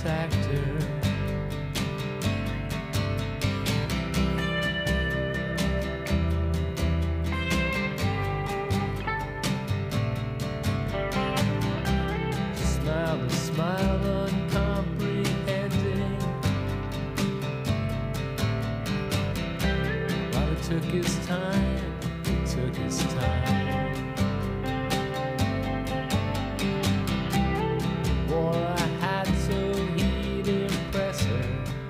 famous actor. Smile, a smile uncomprehending, while it took his time, it took his time. Wore a hat so he'd impress her.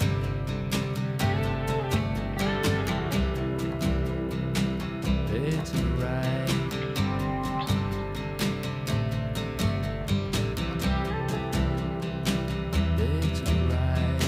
There to ride. There to ride.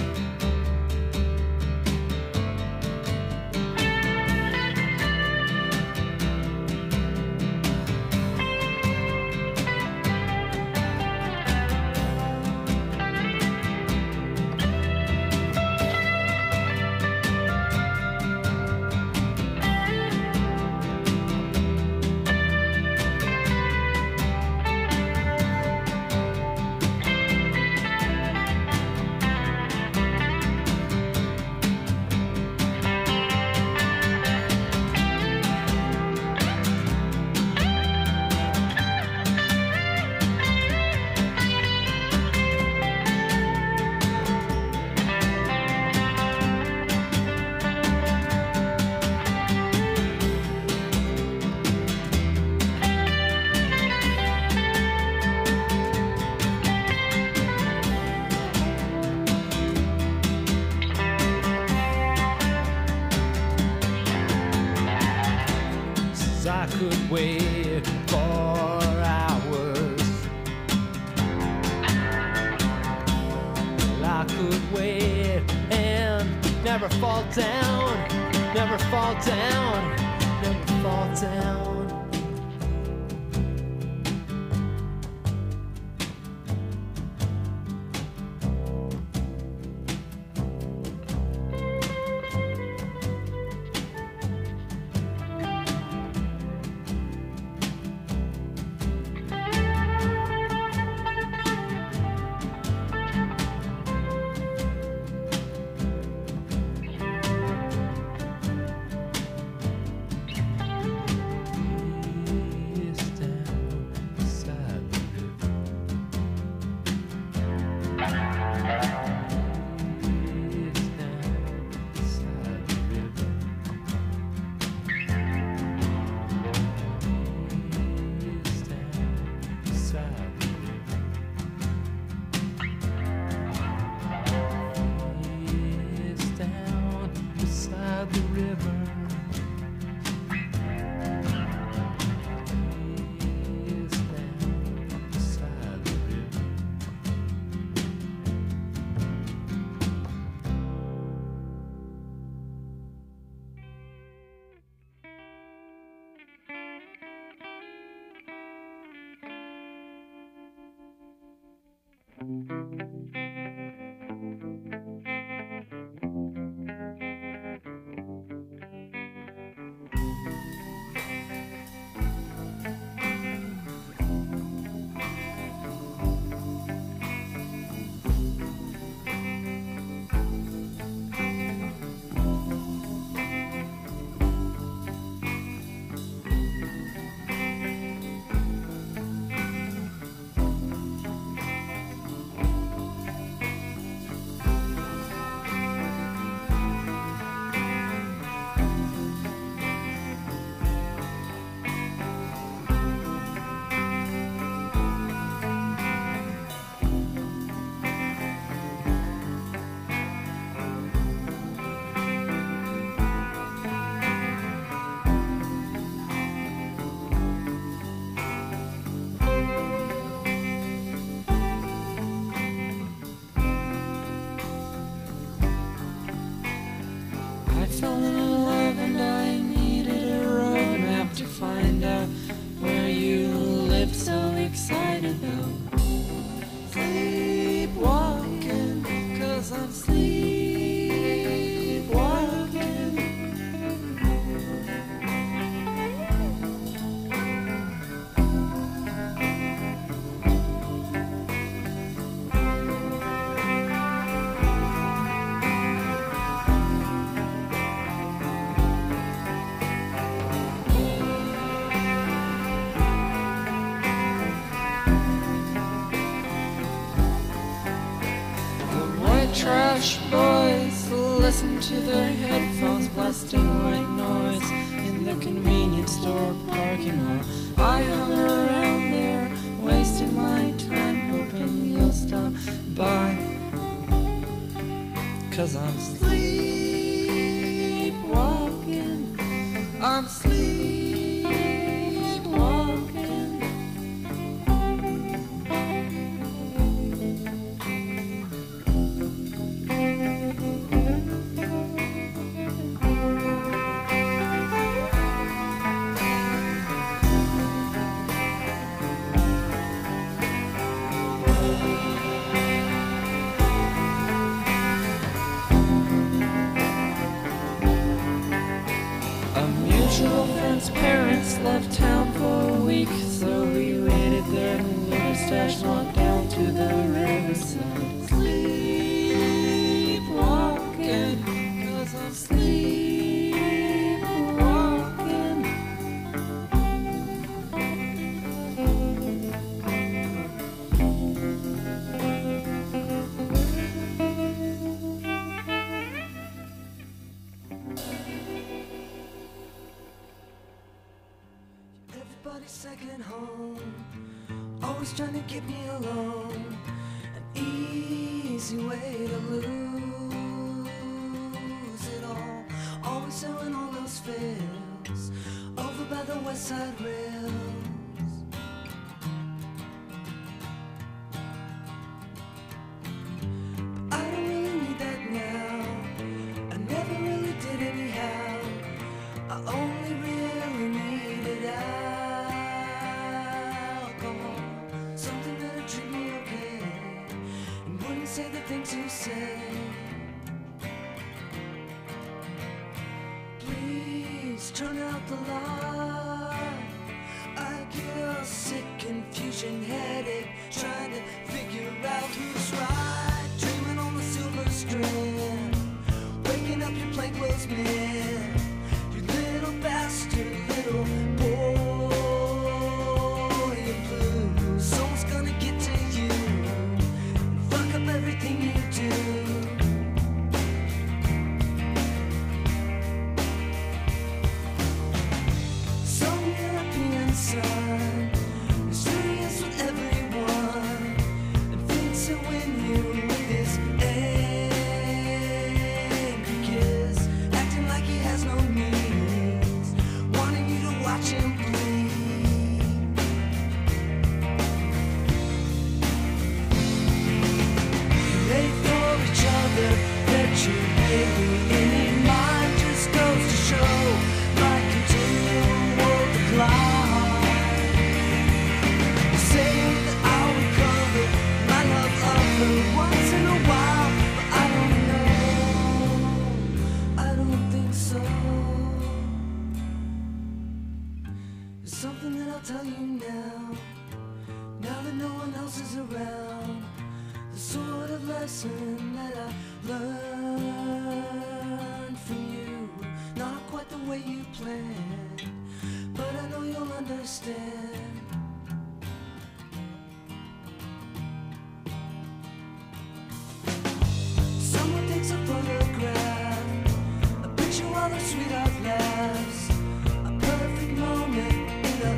I could wait for hours. I could wait and never fall down, never fall down, never fall down. Hush, boys, listen to their headphones blasting white noise in the convenience store parking lot. I hung around there, wasting my time, hoping you'll stop by. 'Cause I'm sleepwalking, I'm sleepwalking. Parents left town for a week, so we waited there in the stash, walked down to the riverside. Sleepwalking, 'cause I'm sleepwalking. Everybody's second home, always trying to get me alone. An easy way to lose it all. Always selling all those fails over by the West Side rails. But I don't really need that now. I never really did anyhow. I only really needed alcohol, something that'd treat me okay and wouldn't say the things you say. Please turn out the light. I get a sick confusion headache trying to figure out who's right. Dreaming on the silver strand, waking up your plainclothes man. Little bastard, little boy in blue. Someone's gonna get to you and fuck up everything you do. Some European son is serious with everyone and thinks he'll win you with his angry kiss, acting like he has no means, wanting you to watch him bleed. They for each other, bet you maybe any mind just goes to show my continual decline. You say that I'll recover my love of her once in a while, but I don't know, I don't think so. There's something that I'll tell you now, now that no one else is around. The sort of lesson that I learned from you, not quite the way you planned, but I know you'll understand. Someone takes a photograph, a picture while their sweetheart laughs, a perfect moment in a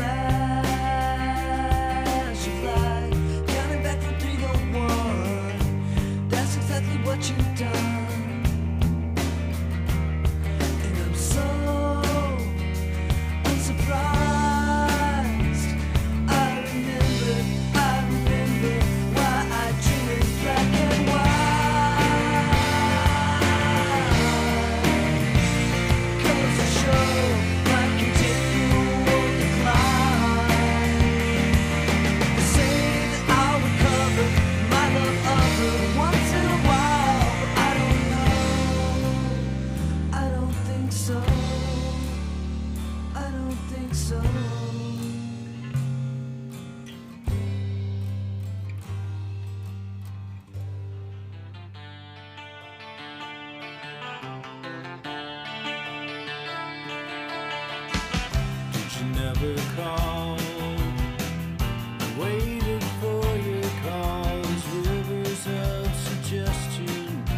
flash of light, counting back from 3 to 1. That's exactly what you've done. And I'm so unsurprised. I remember why I dream in black and white. 'Cause I show my continual decline. They say that I'll recover my love of her once in a while, but I don't know, I don't think so, I don't think so. Did you never call? I waited for your calls, rivers of suggestion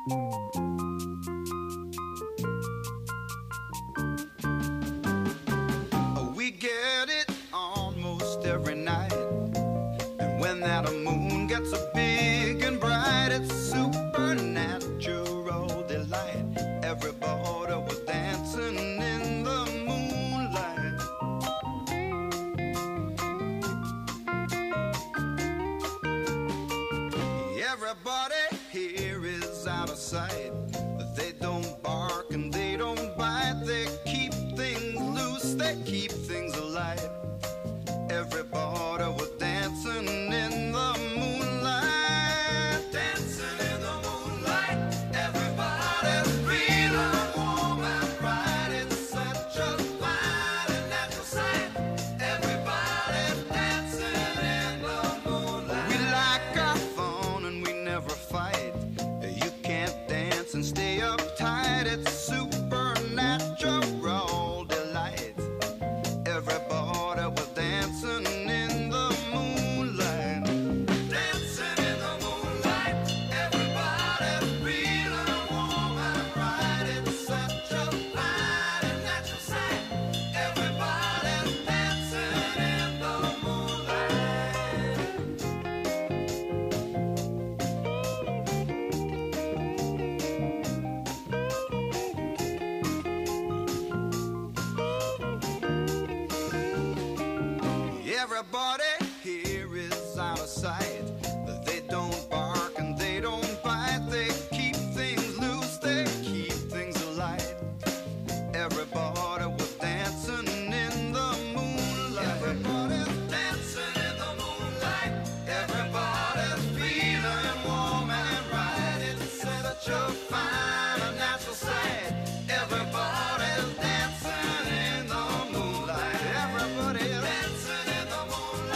We get it almost every night, and when that moon gets so big and bright, it's supernatural delight. Everybody was dancing in the moonlight. Everybody here is out of sight. They don't bark and they don't bite. They keep things loose, they keep things alive. Everybody was dancing in the moonlight. Dancing in the moonlight. Everybody's feeling warm and bright. It's such a fine and natural sight. Everybody's dancing in the moonlight. We like our fun and we never fight. You can't dance and stay uptight. It's supernatural delight. Everybody was dancing in the moonlight. Dancing in the moonlight. Everybody's feeling warm and bright. It's such a fine and natural sight. Everybody's dancing in the moonlight. Everybody here is out of sight. They don't bark and they don't bite. They keep things loose, they keep things alight. Everybody was dancing in the moonlight. Everybody's dancing in the moonlight. Everybody's feeling warm and bright. It's such a fine and natural sight. Everybody's dancing in the moonlight. Everybody's dancing in the moonlight.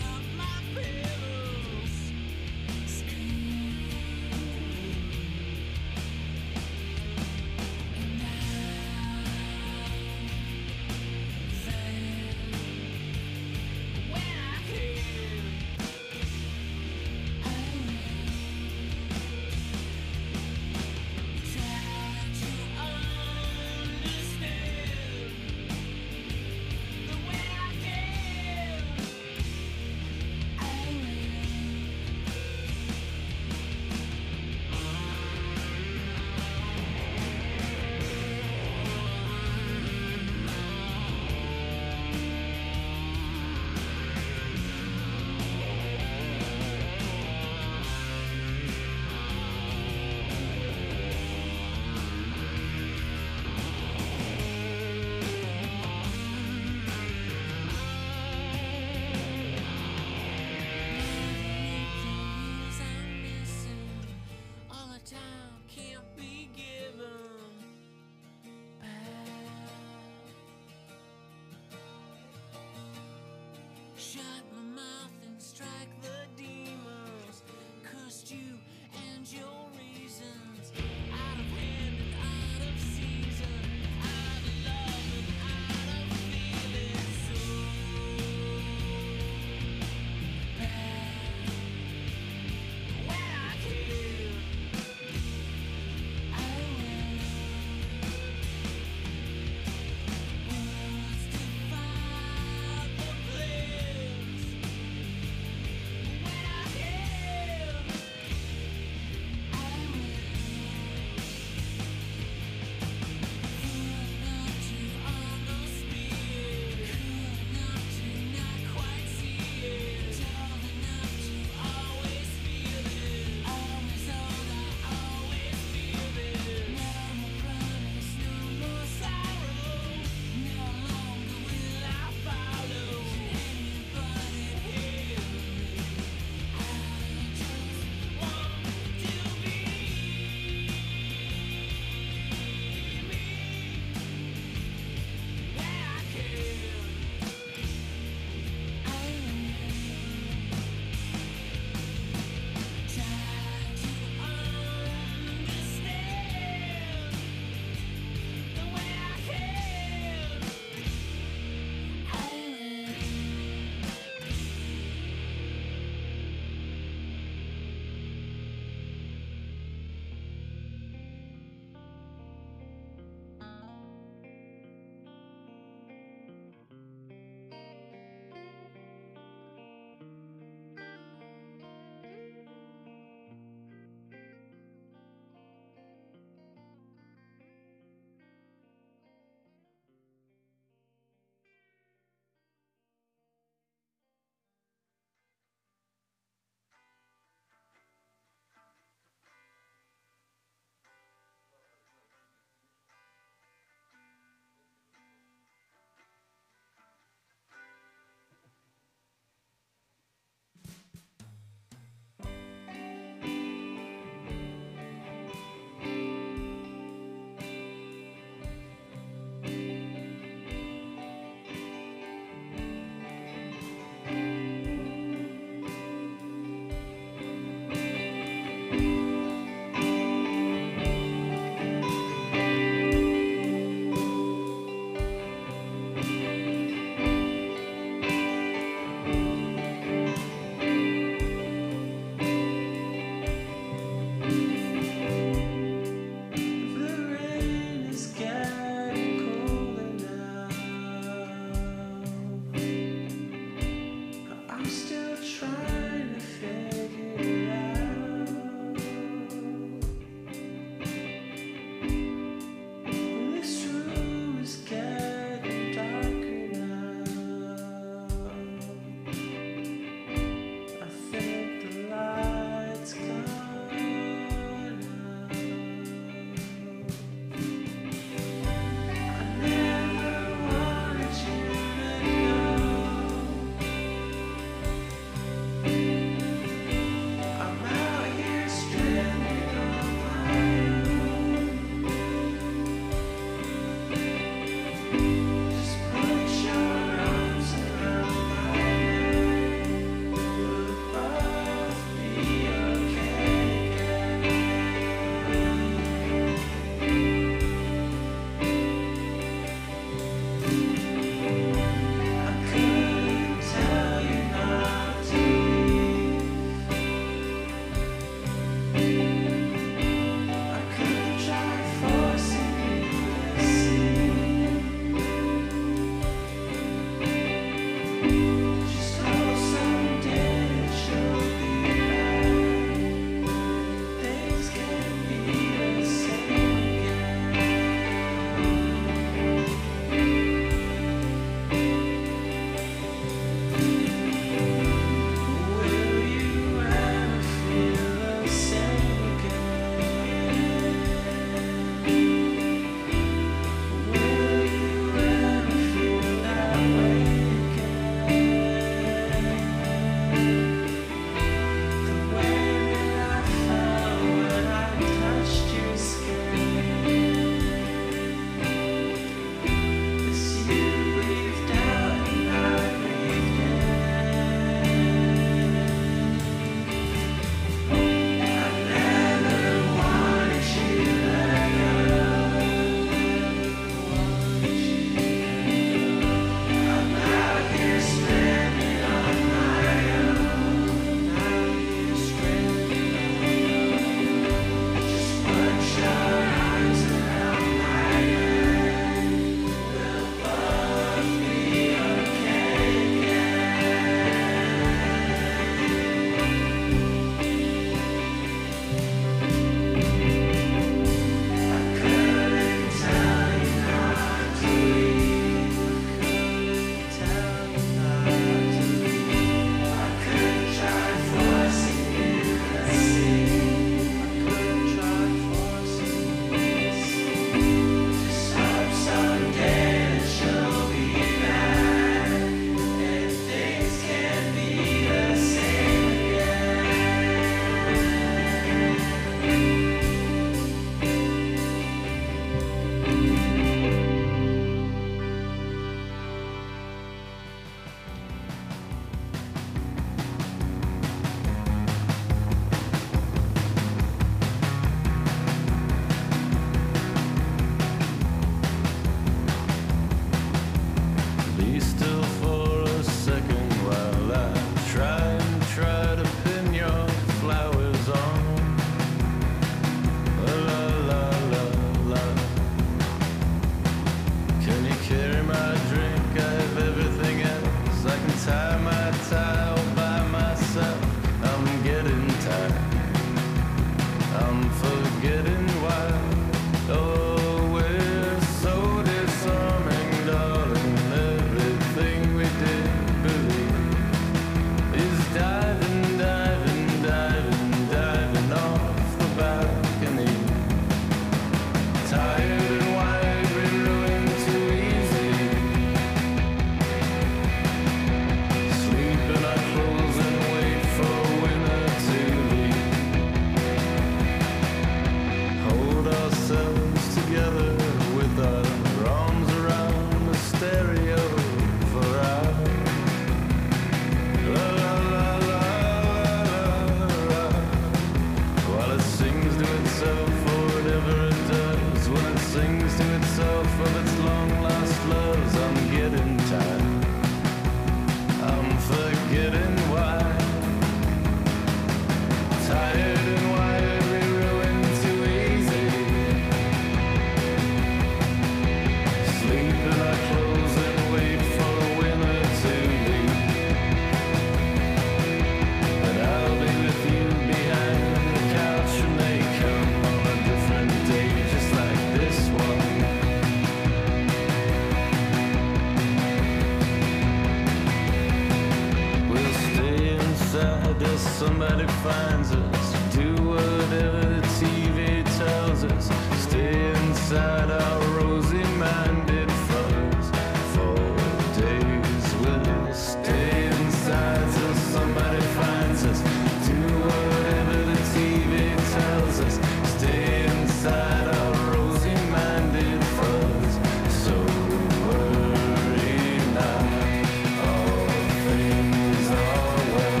somebody finds us, do whatever the TV tells us, stay inside our rosy-minded fuzz. For days we'll stay inside till somebody finds us, do whatever the TV tells us, stay inside our rosy-minded fuzz. So worry not, all things are well.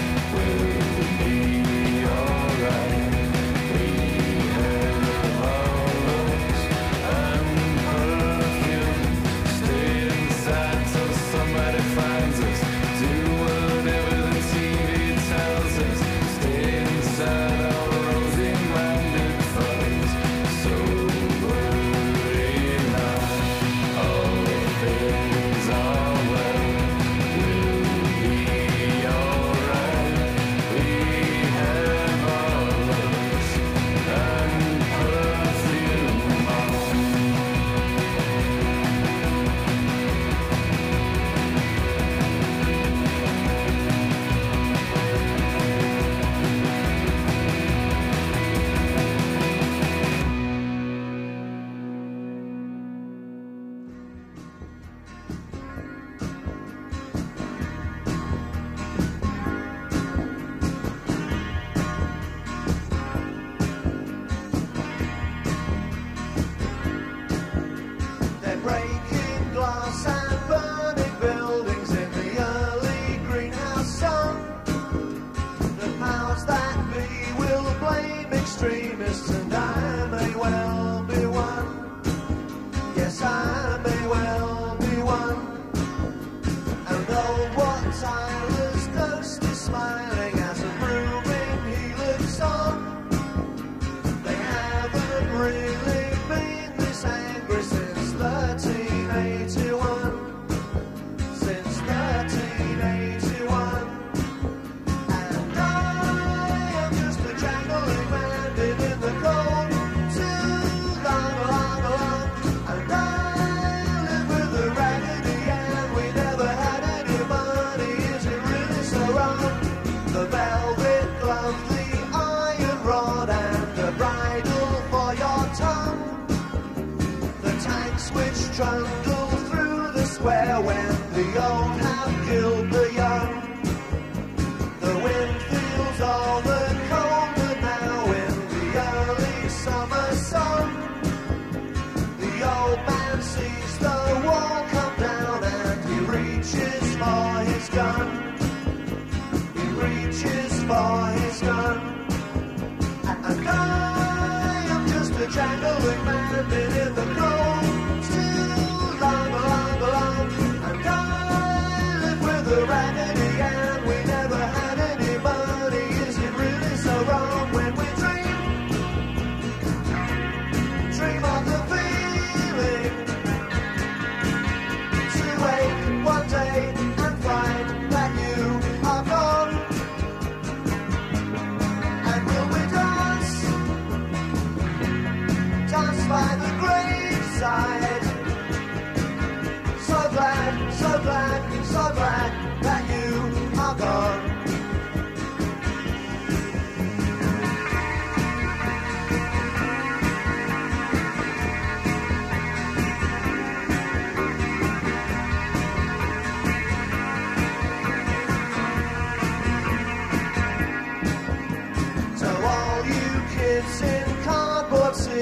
Extremists, and I may well be one. Yes, I may well be one. And though what Tyler's ghost is smiling as a proving he looks on, they haven't really been this angry since 1381. Since 1381. And I am just a jangling man in the cold, too long, long, long. And I live with a raggedy and we never had any money. Is it really so wrong? The velvet glove, the iron rod, and the bridle for your tongue. The tanks which trundle through the square when the old have killed the young. The wind feels all the colder now in the early summer sun. The old man sees the wall come down and he reaches for his gun. He reaches for his gun. And I am just a jangling man in the cold, too long, long, long. And I live with a raggedy and we never had any money. Is it really so wrong when we dream of the feeling to wake one day and find that you are gone? And will we dance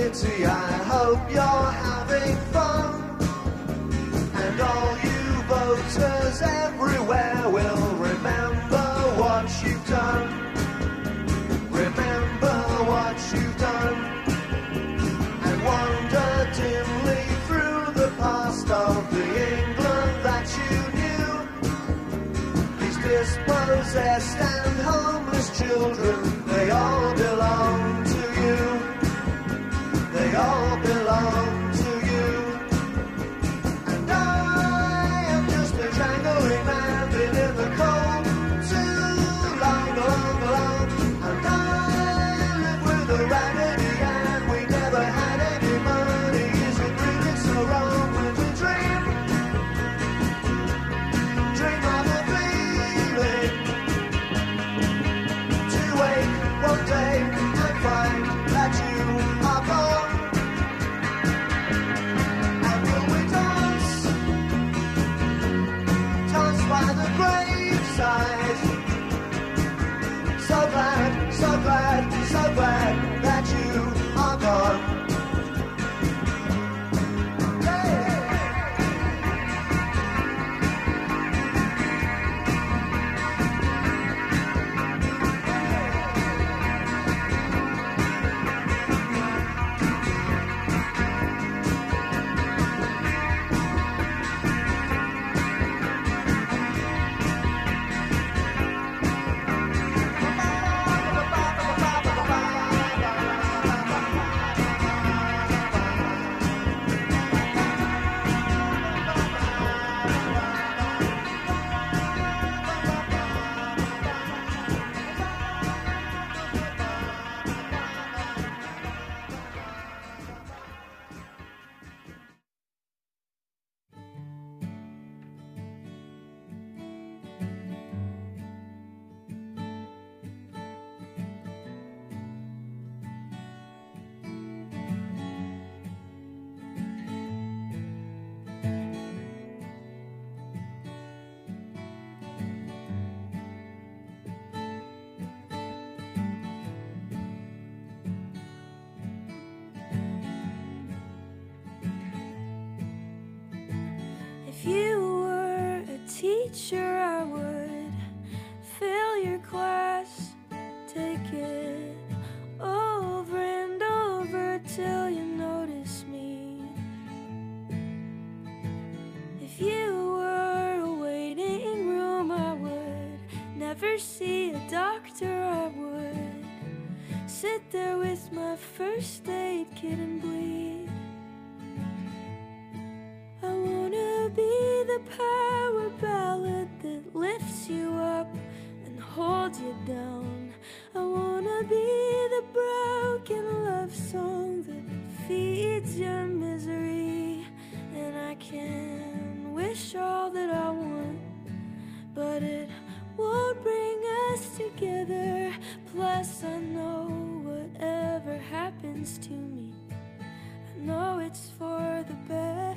unity. I hope you're having fun. And all you voters everywhere will remember what you've done. Remember what you've done. And wonder dimly through the past of the England that you knew. These dispossessed and homeless children, they all belong to you. They all belong to you. And I am just a jangling man, been in the cold too long, long, long. And I live with a raggedy hand, we never had any money. Is it really so wrong when we dream of a feeling to wake one day and find that you are gone? And will we dance by the graveside? So glad, so glad, so glad that you are gone. If you were a teacher, I would fill your class, take it over and over till you notice me. If you were a waiting room, I would never see a doctor. I would sit there with my first aid kit and bleed. I wanna be the power ballad that lifts you up and holds you down. I wanna be the broken love song that feeds your misery. And I can wish all that I want, but it won't bring us together. Plus I know whatever happens to me, I know it's for the better.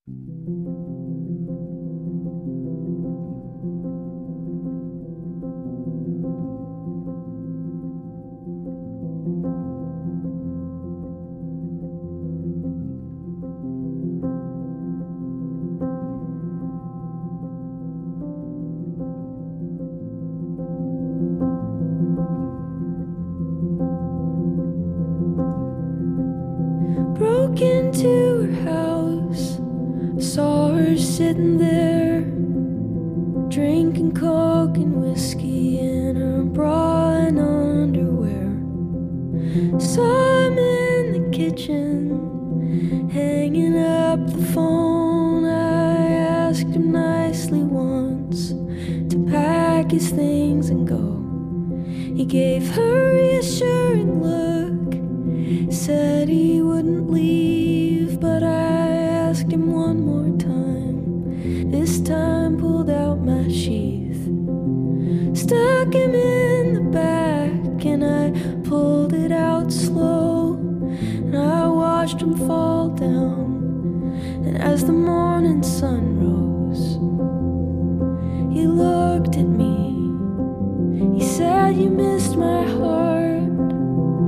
Broke into her house, saw her sitting there, drinking coke and whiskey in her bra and underwear. Saw him in the kitchen, hanging up the phone. I asked him nicely once to pack his things and go. He gave her a reassuring look, said he wouldn't leave, but I asked him one more time. This time pulled out my sheath, stuck him in the back, and I pulled it out slow, and I watched him fall